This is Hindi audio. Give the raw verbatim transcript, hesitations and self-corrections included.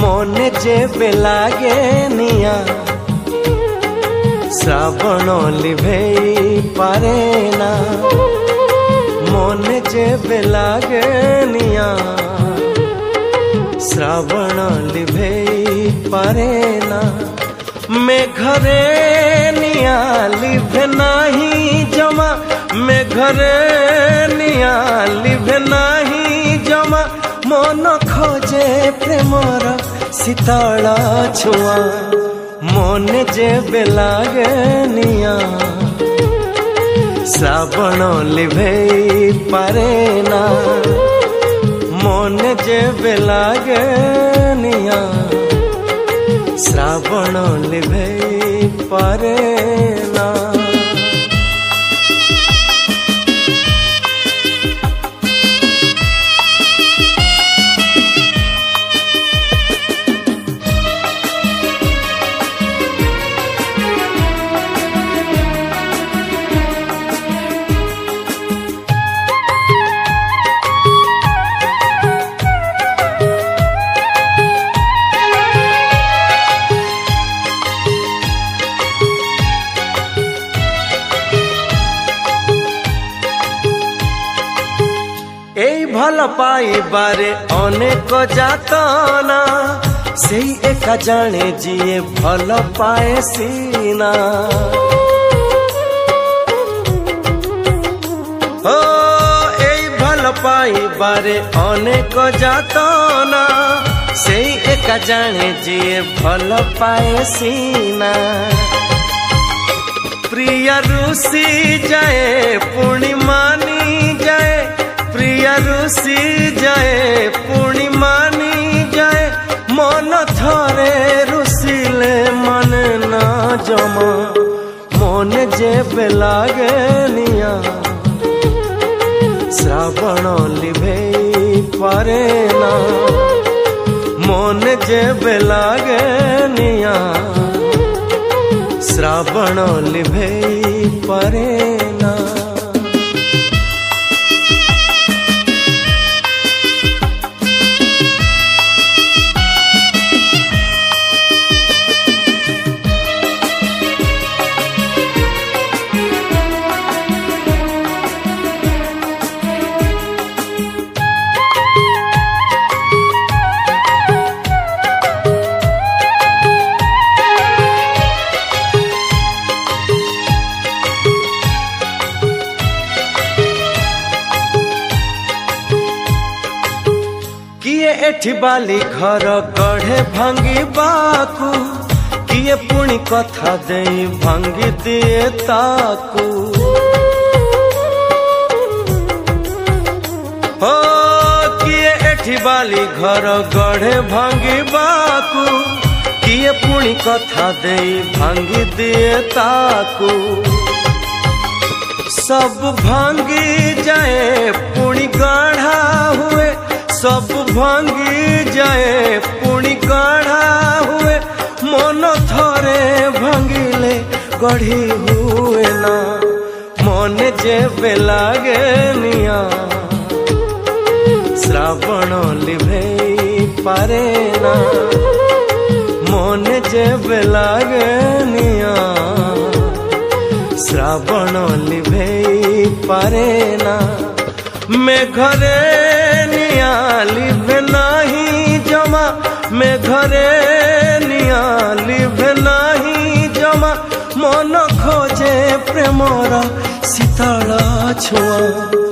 मने जेबे लागे निया श्रावण लिभेई पारे ना मने जेबे लागे निया श्रावण लिभेई पारे ना मैं घरे निया लिभे नाही जमा मैं घरे निया लिभे नाही जमा मन खोजे प्रेमर शीतल छुआ मने जेबे लागे निया श्रावण लिभेई पारे ना मने जेबे लागे निया श्रावण लिभेई पारे ना। एई भल पाइबारे अनेक जातना सेई एका जाने जिए भल पाए सीना ओ एई भल पाइबारे अनेक जातना सेई एका जाने जिए भल पाए सीना प्रिया रुसी जाए पुणी मानी जाए प्रिया रुसी जाए पुणी मानी जाए मन थरे रुसिले मन ना जमा मन जेबे लागे निया श्रावण लिभेई पारे ना मन जेबे लागे निया श्रावण लिभेई पारे ना। किए एठी बाली घर गढ़े भांगी बाकू किए पुणी कथा देई भांगी दिए ताकू हो किए एठी बाली घर गढ़े भांगी बाकू किए पुणी कथा देई भांगी दिए ताकू सब भांगी जाए पुणी गाढ़ा हुए सब भांगी जाए पुणी गाढ़ा हुए मन थरे भांगिले गढ़ी हुए ना मन जेबे लागे निया श्रावण लिभेई पारे ना मन जेबे लागे निया श्रावण लिभेई पारे ना मैं घरे निया लिभे नाही जमा मैं घरे निया लिभे नाही जमा मन खोजे प्रेमर शीतल छुआ